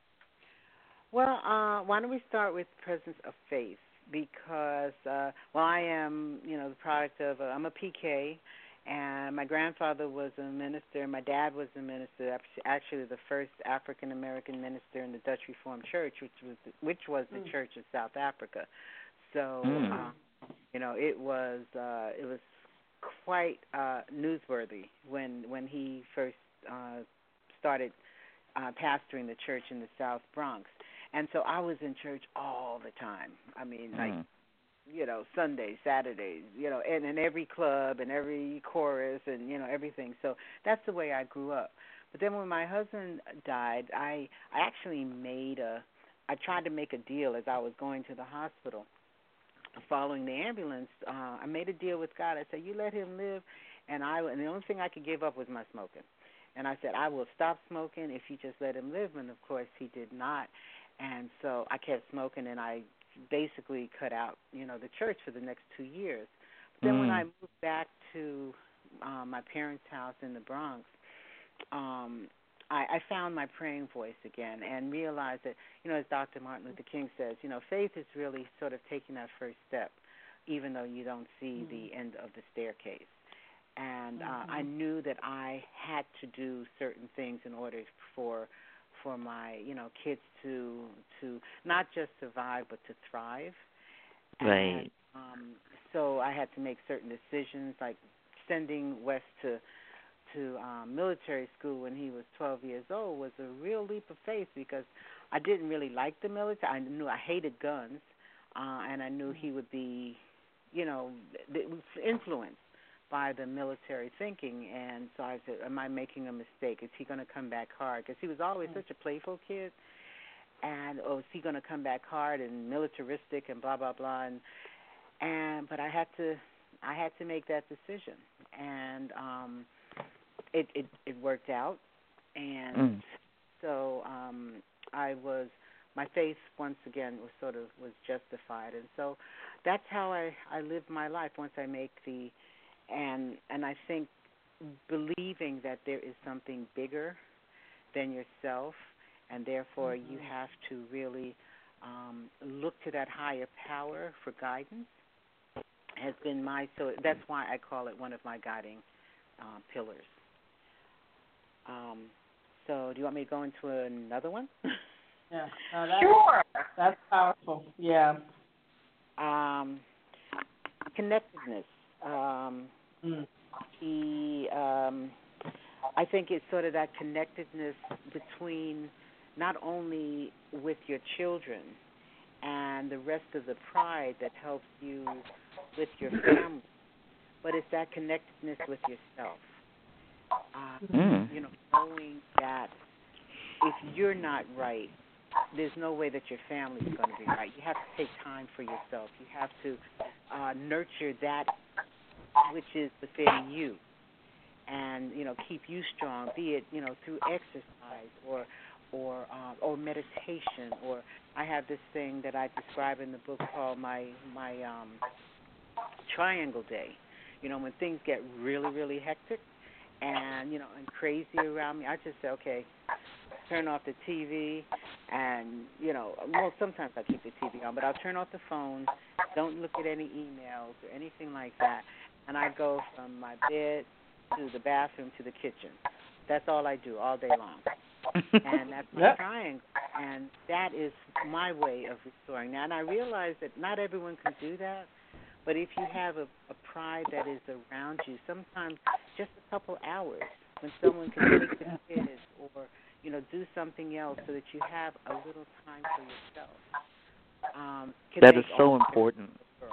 Well, uh, why don't we start with presence of faith? Because, uh, well, I am, you know, the product of, uh, I'm a P K, and my grandfather was a minister, and my dad was a minister, actually the first African-American minister in the Dutch Reformed Church, which was which was the Mm. Church of South Africa. So, Mm. uh, you know, it was uh, it was quite uh, newsworthy when when he first uh, started uh, pastoring the church in the South Bronx. And so I was in church all the time. I mean, like, Mm. you know, Sundays, Saturdays, you know, and in every club and every chorus and, you know, everything. So that's the way I grew up. But then when my husband died, I I actually made a, I tried to make a deal as I was going to the hospital. Following the ambulance, uh, I made a deal with God. I said, you let him live, and I and the only thing I could give up was my smoking. And I said, I will stop smoking if you just let him live. And, of course, he did not. And so I kept smoking, and I basically cut out, you know, the church for the next two years. But then Mm. when I moved back to um, my parents' house in the Bronx, um, I, I found my praying voice again and realized that, you know, as Doctor Martin Luther King says, you know, faith is really sort of taking that first step, even though you don't see mm-hmm. the end of the staircase. And mm-hmm. uh, I knew that I had to do certain things in order for for my, you know, kids to to not just survive but to thrive. Right. And, um, so I had to make certain decisions, like sending Wes to to um, military school when he was twelve years old was a real leap of faith because I didn't really like the military. I knew I hated guns, uh, and I knew he would be, you know, influenced by the military thinking. And so I said, am I making a mistake? Is he going to come back hard? Because he was always mm-hmm. such a playful kid. And, oh, is he going to come back hard and militaristic and blah, blah, blah. And, and but I had to I had to make that decision. And um, it, it, it worked out. and Mm. so um, I was my faith once again was sort of was justified, and so that's how I I lived my life once I make the and and I think believing that there is something bigger than yourself, and therefore mm-hmm. you have to really um, look to that higher power for guidance has been my, so that's why I call it one of my guiding uh, pillars. Um, so do you want me to go into another one? Yeah. No, that's, sure. That's powerful. Yeah. Um, connectedness. Um, mm. the um, I think it's sort of that connectedness between not only with your children and the rest of the pride that helps you with your family, but it's that connectedness with yourself. Uh, mm. You know, knowing that if you're not right, there's no way that your family is going to be right. You have to take time for yourself. You have to uh, nurture that which is within you, and you know, keep you strong. Be it you know through exercise or or uh, or meditation. Or I have this thing that I describe in the book called my my um, triangle day. You know, when things get really really hectic and you know and crazy around me, I just say, okay, turn off the T V, and you know, well, sometimes I keep the T V on, but I'll turn off the phone. Don't look at any emails or anything like that, and I go from my bed to the bathroom to the kitchen. That's all I do all day long, and that's my yep. triangle, and that is my way of restoring. Now, and I realize that not everyone can do that, but if you have a, a pride that is around you, sometimes just a couple hours when someone can take the kids or you know, do something else so that you have a little time for yourself. Um, that is so important.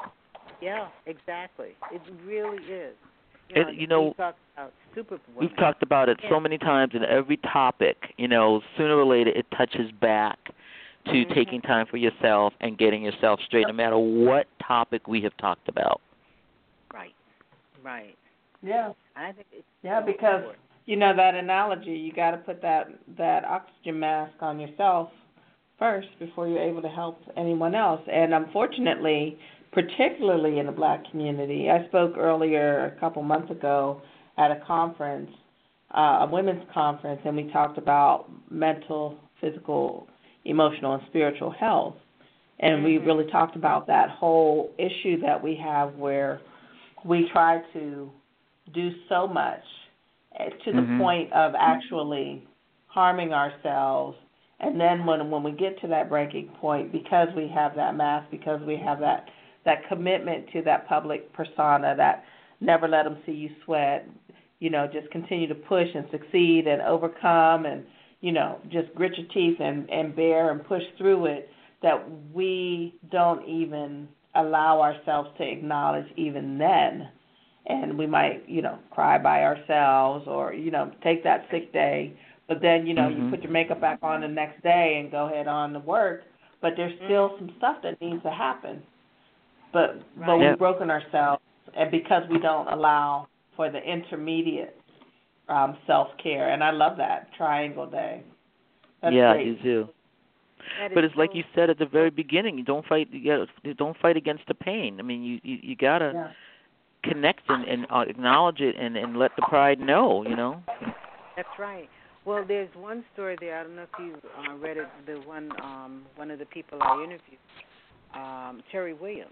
Yeah, exactly. It really is. You know, it, you know talk about Superwoman. We've talked about it yeah. so many times in every topic. You know, sooner or later it touches back to mm-hmm. taking time for yourself and getting yourself straight, no matter what topic we have talked about. Right, right. Yeah. I think it's yeah, so because important. You know, that analogy, you got to put that, that oxygen mask on yourself first before you're able to help anyone else. And unfortunately, particularly in the black community, I spoke earlier a couple months ago at a conference, uh, a women's conference, and we talked about mental, physical, emotional, and spiritual health. And mm-hmm. we really talked about that whole issue that we have where we try to do so much to the mm-hmm. point of actually harming ourselves, and then when when we get to that breaking point, because we have that mask, because we have that that commitment to that public persona, that never let them see you sweat, you know, just continue to push and succeed and overcome, and you know, just grit your teeth and and bear and push through it, that we don't even allow ourselves to acknowledge even then. And we might, you know, cry by ourselves or, you know, take that sick day. But then, you know, mm-hmm. you put your makeup back on the next day and go head on to work. But there's still some stuff that needs to happen. But right. but yep. we've broken ourselves, and because we don't allow for the intermediate um, self-care. And I love that, Triangle Day. That's yeah, great. I do too. That But it's so like you said at the very beginning, you don't fight. You gotta, don't fight against the pain. I mean, you you, you gotta. Yeah. connect and, and uh, acknowledge it and, and let the pride know, you know. That's right. Well, there's one story there. I don't know if you uh, read it. The one, um, one of the people I interviewed, um, Terry Williams.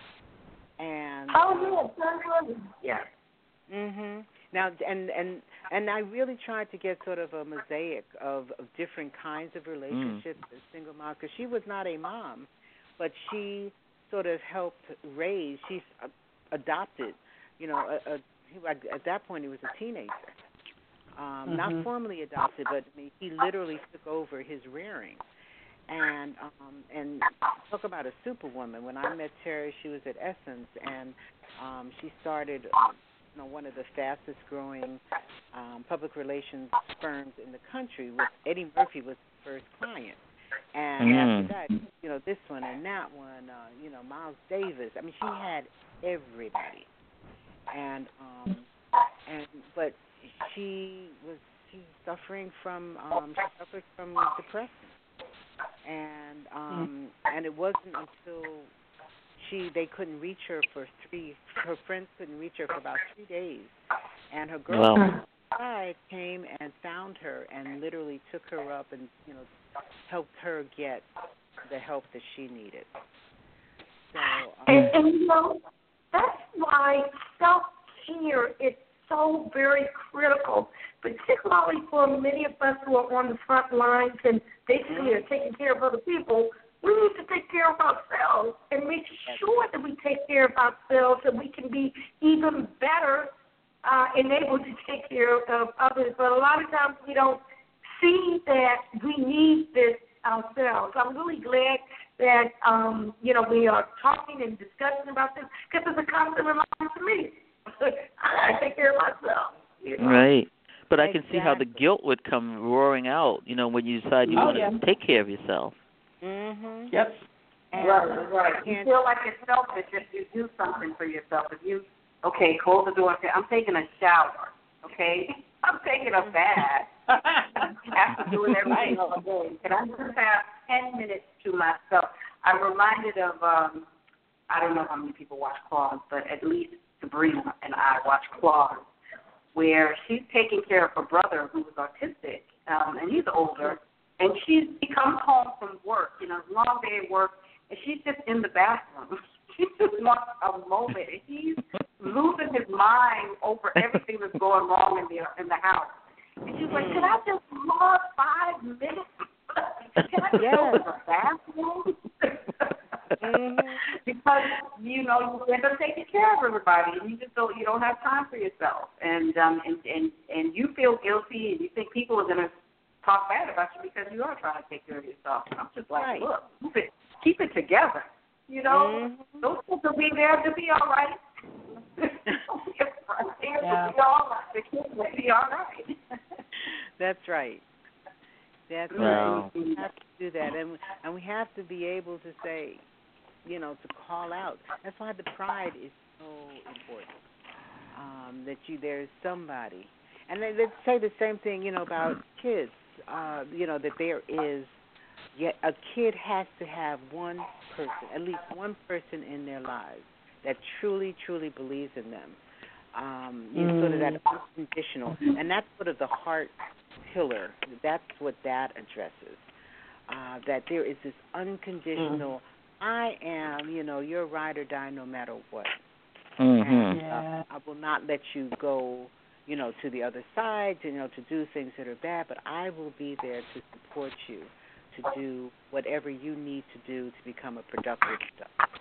And oh yeah, Terry Williams. Yeah. Mhm. Now, and and and I really tried to get sort of a mosaic of, of different kinds of relationships mm. as single mom, because she was not a mom, but she sort of helped raise. She's uh, adopted, you know, a, a, he, at that point he was a teenager, um, mm-hmm. not formally adopted, but I mean, he literally took over his rearing. And um, and talk about a superwoman. When I met Terry, she was at Essence, and um, she started, you know, one of the fastest growing um, public relations firms in the country. With Eddie Murphy was the first client. And mm. after that, you know, this one and that one, uh, you know, Miles Davis. I mean, she had everybody. And um, and but she was she's suffering from um, she suffers from depression, and um, and it wasn't until she they couldn't reach her for three. Her friends couldn't reach her for about three days, and her girlfriend wow. came and found her and literally took her up and you know helped her get the help that she needed. So, um, and, and you know that's why self-care is so very critical, particularly for many of us who are on the front lines and basically are taking care of other people. We need to take care of ourselves and make sure that we take care of ourselves and we can be even better uh, enabled to take care of others. But a lot of times we don't see that we need this ourselves. I'm really glad that, um, you know, we are talking and discussing about this because it's a constant reminder to me. I take care of myself. You know? Right. But I can Exactly. see how the guilt would come roaring out, you know, when you decide you Oh, want yeah. to take care of yourself. mhm. Yep. And Right, right. You and- feel like it's selfish if you do something for yourself. If you, okay, close the door and say, I'm taking a shower, okay? I'm taking a bath. After doing everything all day. Can I just have ten minutes to myself? I'm reminded of, um, I don't know how many people watch Claude, but at least Sabrina and I watch Claude, where she's taking care of her brother who was autistic, um, and he's older, and she's, he comes home from work, you know, long day at work, and she's just in the bathroom. She just wants a moment, and he's losing his mind over everything that's going wrong in the in the house. And she's like, can I just log five minutes? Can I just Yes. go to the bathroom? Mhm. Because, you know, you end up taking care of everybody, and you just don't, you don't have time for yourself. And, um, and, and, and you feel guilty, and you think people are going to talk bad about you because you are trying to take care of yourself. And I'm just like, Right. look, keep it, keep it together. You know, Mhm. those kids will be there to be all right. Yeah. They'll be all right. The kids will be all right. That's right. That's Wow. right. We have to do that, and and we have to be able to say, you know, to call out. That's why the pride is so important. Um, that you there's somebody, and they, they say the same thing, you know, about kids. Uh, you know, that there is, yet a kid has to have one person, at least one person in their lives that truly, truly believes in them. Um, you know, sort of that unconditional, and that's sort of the heart pillar. That's what that addresses. Uh, that there is this unconditional. I am, you know, you're ride or die no matter what. Mhm. And Yeah. uh, I will not let you go, you know, to the other side, to, you know, to do things that are bad, but I will be there to support you, to do whatever you need to do to become a productive adult.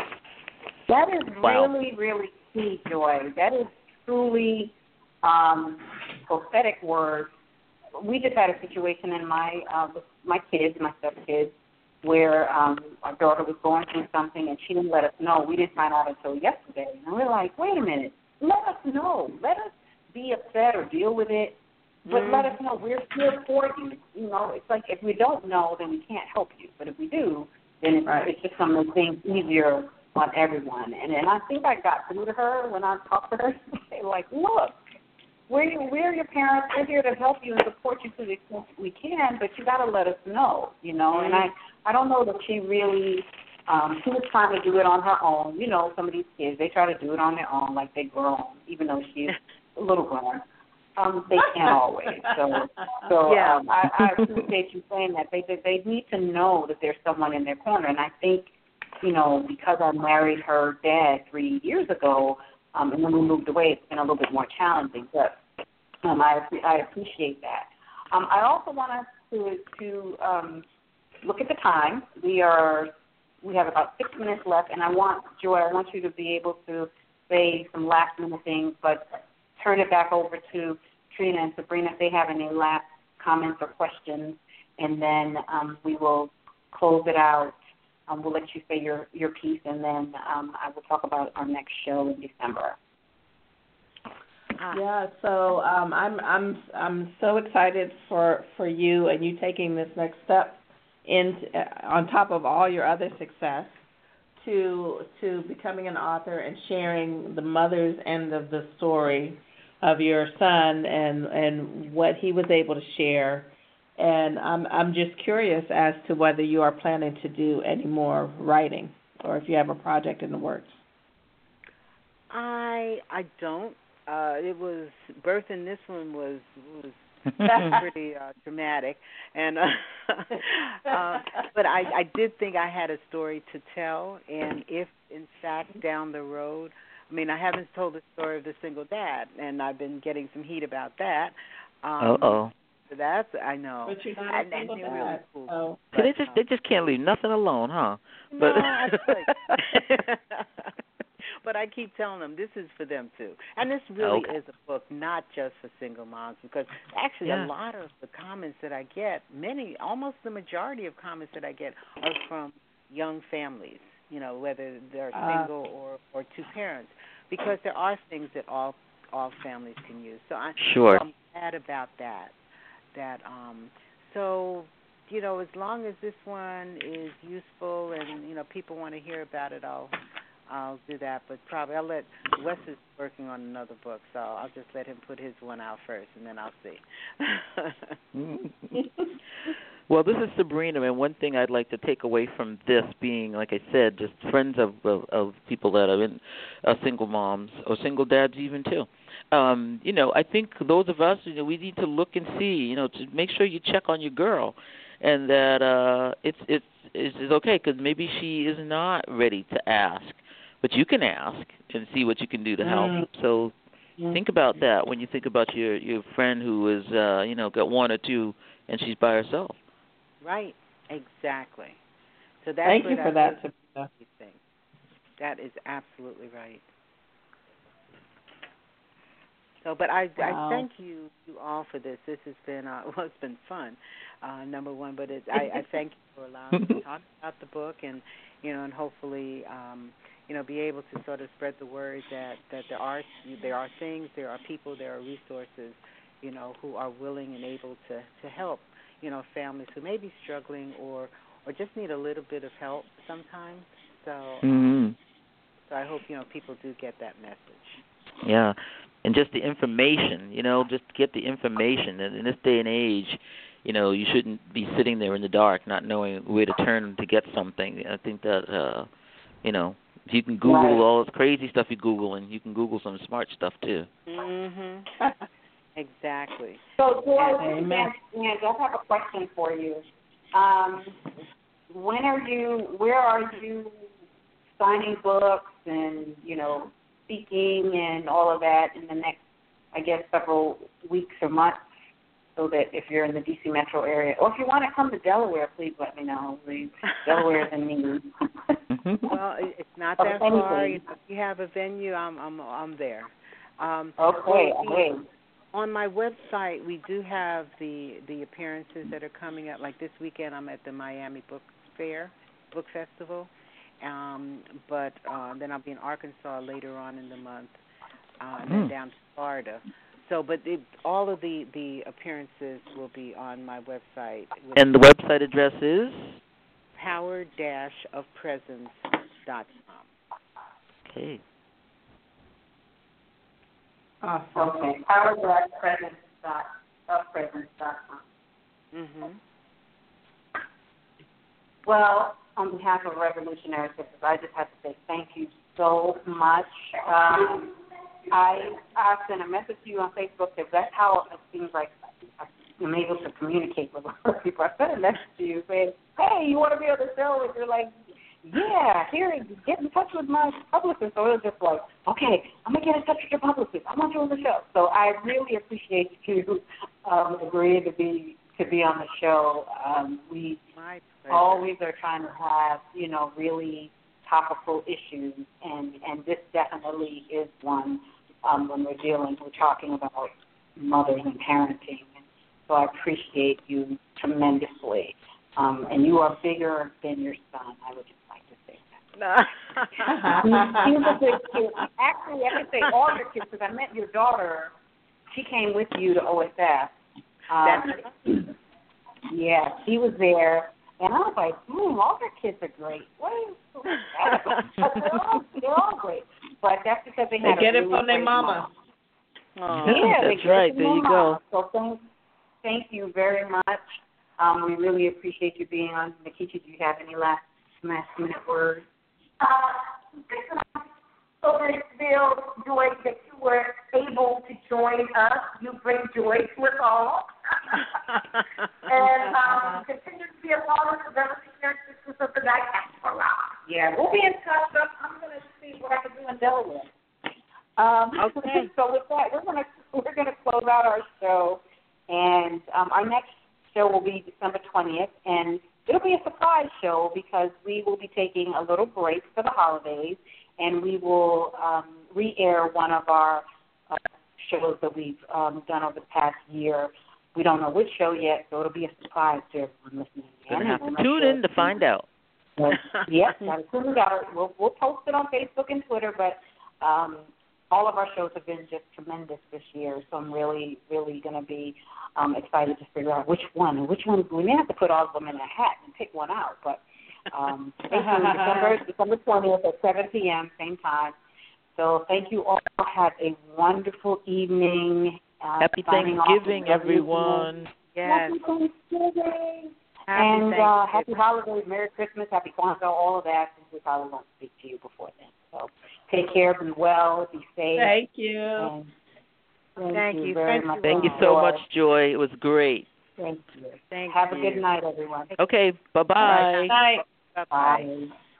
That is Wow. really, really key, Joy. That is truly um, prophetic word. We just had a situation in my uh, with my kids, my stepkids, where um, our daughter was going through something and she didn't let us know. We didn't find out until yesterday. And we're like, wait a minute, let us know. Let us be upset or deal with it, but Mm. let us know. We're here for you. You know, it's like if we don't know, then we can't help you. But if we do, then it's, Right. it's just going to make things easier on everyone. And and I think I got through to her when I talked to her. Like, look, we're, we're your parents. We're here to help you and support you to the extent we can, but you got to let us know, you know. And I, I don't know that she really, um, she was trying to do it on her own. You know, some of these kids, they try to do it on their own like they're grown, even though she's a little grown. Um, they can't always. So, so Yeah. um, I, I appreciate you saying that. They, they they need to know that there's someone in their corner. And I think, you know, because I married her dad three years ago, um, and when we moved away, it's been a little bit more challenging. But um, I I appreciate that. Um, I also want us to to um, look at the time. We are we have about six minutes left, and I want Joy, I want you to be able to say some last minute things, but turn it back over to Trina and Sabrina if they have any last comments or questions, and then um, we will close it out. Um, we'll let you say your, your piece, and then um, I will talk about our next show in December. Yeah, so um, I'm I'm I'm so excited for, for you and you taking this next step in uh, on top of all your other success to to becoming an author and sharing the mother's end of the story of your son and and what he was able to share. And I'm I'm just curious as to whether you are planning to do any more writing or if you have a project in the works. I I don't. Uh, it was birthing this one was was pretty uh, dramatic, and uh, uh, but I I did think I had a story to tell, and if in fact down the road, I mean I haven't told the story of the single dad, and I've been getting some heat about that. Um, uh oh. That's I know. But you're not and, a single and dad. really cool. So. But, they just they just can't leave nothing alone, huh? No, But I could. But I keep telling them this is for them too. And this really okay. is a book not just for single moms, because actually yeah. a lot of the comments that I get, many, almost the majority of comments that I get are from young families, you know, whether they're uh, single or, or two parents, because there are things that all all families can use. So, I, sure. so I'm glad about that. That um, so, you know, as long as this one is useful and, you know, people want to hear about it, I'll I'll do that, but probably I'll let Wes is working on another book, so I'll just let him put his one out first, and then I'll see. Well, this is Sabrina, and one thing I'd like to take away from this being, like I said, just friends of of, of people that are in uh, single moms or single dads even too. Um, you know, I think those of us, you know, we need to look and see, you know, to make sure you check on your girl, and that uh, it's it's it's okay because maybe she is not ready to ask. But you can ask and see what you can do to help. Mm. So think about that when you think about your, your friend who is, uh, you know, got one or two and she's by herself. Right, exactly. So that's Thank you for that, Sabrina. That is absolutely right. So, but I, wow. I thank you, you all for this. This has been, uh, well, it's been fun, uh, number one. But it, I, I thank you for allowing me to talk about the book, and you know, and hopefully, um, you know, be able to sort of spread the word that, that there are there are things, there are people, there are resources, you know, who are willing and able to, to help, you know, families who may be struggling or, or just need a little bit of help sometimes. So, Mm-hmm. um, so I hope, you know, people do get that message. Yeah, and just the information, you know, just get the information. And in this day and age, you know, you shouldn't be sitting there in the dark not knowing where to turn to get something. I think that, uh, you know, you can Google right. all this crazy stuff you Google, and you can Google some smart stuff, too. Mhm. Exactly. So, Joy, Amen. and I have a question for you. Um, when are you, where are you signing books and, you know, speaking and all of that in the next, I guess, several weeks or months? So that if you're in the D C metro area, or if you want to come to Delaware, please let me know. Delaware is in need. Well, it's not that far. You know, if you have a venue, I'm I'm I'm there. Um, okay. Okay. On my website, we do have the the appearances that are coming up. Like this weekend, I'm at the Miami Book Fair, Book Festival. Um, but uh, then I'll be in Arkansas later on in the month, uh, and then Mm. down to Florida. So, but it, all of the, the appearances will be on my website. And the website address is? power dash of presence dot com. Okay. Awesome. Okay. power dash presence dot com. Mhm. Well, on behalf of Revolutionary Sisters, I just have to say thank you so much. Um, I I sent a message to you on Facebook because that's how it seems like I'm able to communicate with other people. I sent a message to you saying, hey, you want to be on the show? And you're like, yeah, here, get in touch with my publicist. So it was just like, okay, I'm going to get in touch with your publicist. I want you on the show. So I really appreciate you um, agreeing to be to be on the show. Um, we My pleasure. always are trying to have, you know, really topical issues, and, and this definitely is one um, when we're dealing, we're talking about mothers and parenting. And so I appreciate you tremendously. Um, and you are bigger than your son, I would just like to say that. No. He's a big kid. Actually, I could say all your kids, because I met your daughter. She came with you to O S F. Um, yeah, she was there. And I was like, hmm, all their kids are great. What is that? But they're all, they're all great. But that's because they had They get a it really from their great mama. Oh, Yeah, that's right. There you go. So thank, thank you very much. Um, we really appreciate you being on. Nikita, do you have any last last minute words? Uh, so very thrilled, Joy, that you were able to join us. You bring joy to us all. and um, continue to be a part of the Revolutionary Sisters of the Diaspora. Yeah, we'll be in touch. I'm going to see what I can do in Delaware. Um, Okay. So with that, we're going to we're going to close out our show, and um, our next show will be December twentieth, and it'll be a surprise show because we will be taking a little break for the holidays, and we will um, re-air one of our uh, shows that we've um, done over the past year. We don't know which show yet, so it'll be a surprise to everyone listening. Gonna have to tune in to find out. Yes, as soon as our, we'll, we'll post it on Facebook and Twitter, but um, all of our shows have been just tremendous this year, so I'm really, really going to be um, excited to figure out which one. And which one, we may have to put all of them in a hat and pick one out, but um, stay tuned, December, December twentieth at seven p.m., same time. So thank you all. Have a wonderful evening. Uh, Happy Thanksgiving, everyone. Yes. Happy Thanksgiving. Happy and uh, happy Thanksgiving. holidays, Merry Christmas, Happy Kwanzaa, all of that, since we probably won't speak to you before then. So take care, be well, be safe. Thank you. And thank, Thank you you. very Thank much. you Thank you all. so much, Joy. It was great. Thank you. Thank Have you. a good night, everyone. Okay, bye-bye. Night. Bye-bye. Bye.